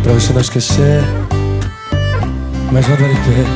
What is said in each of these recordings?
Pra você não esquecer, mas não do LP.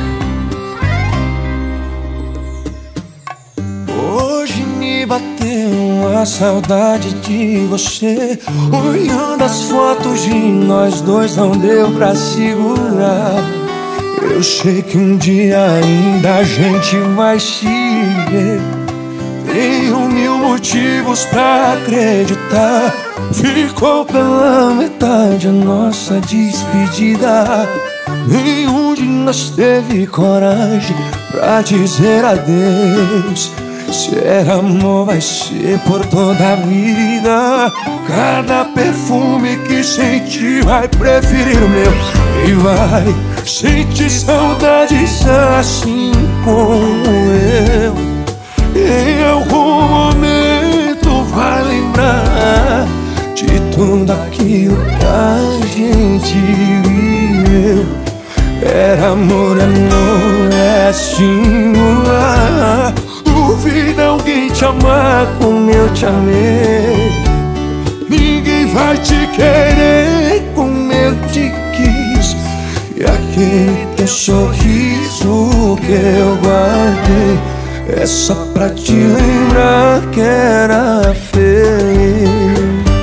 Hoje me bateu uma saudade de você. Olhando as fotos de nós dois, não deu pra segurar. Eu sei que um dia ainda a gente vai se ver. Tenho mil motivos pra acreditar. Ficou pela metade a nossa despedida. Nenhum de nós teve coragem pra dizer adeus. Se era amor, vai ser por toda a vida. Cada perfume que sentir vai preferir o meu. E vai sentir saudades assim como eu. Em algum momento vai lembrar de tudo aquilo que a gente viveu. Era amor, amor, é singular. Duvida alguém te amar como eu te amei. Ninguém vai te querer como eu te quis. E aquele teu sorriso que eu guardei é só pra te lembrar que era feliz.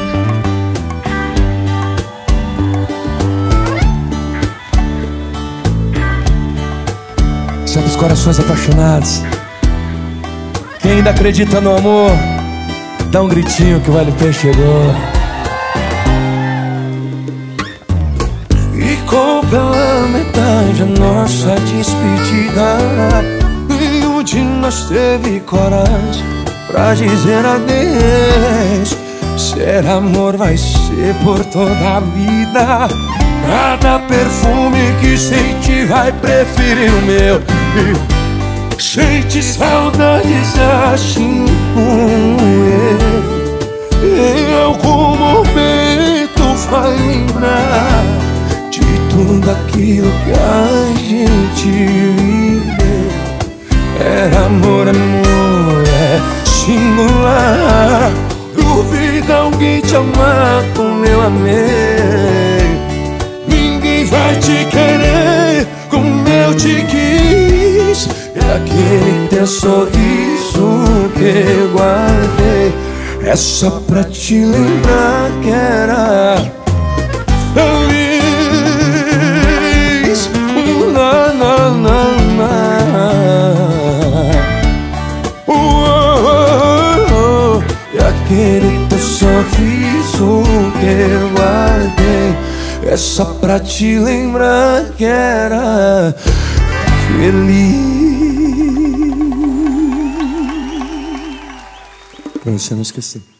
Sabe os corações apaixonados? Quem ainda acredita no amor, dá um gritinho que o LP chegou. Ficou pela metade a nossa despedida. Nenhum de nós teve coragem pra dizer adeus. Ser amor vai ser por toda a vida. Cada perfume que senti vai preferir o meu. Sente saudades assim como eu. Em algum momento vai lembrar de tudo aquilo que a gente viveu. Era amor, amor, é singular. Duvida alguém te amar como eu amei. Ninguém vai te querer como eu te quis. É aquele teu sorriso que eu guardei é só pra te lembrar que era feliz. Na, na, na, na. E aquele teu sorriso que eu guardei é só pra te lembrar que era feliz. Pra você não esquecer.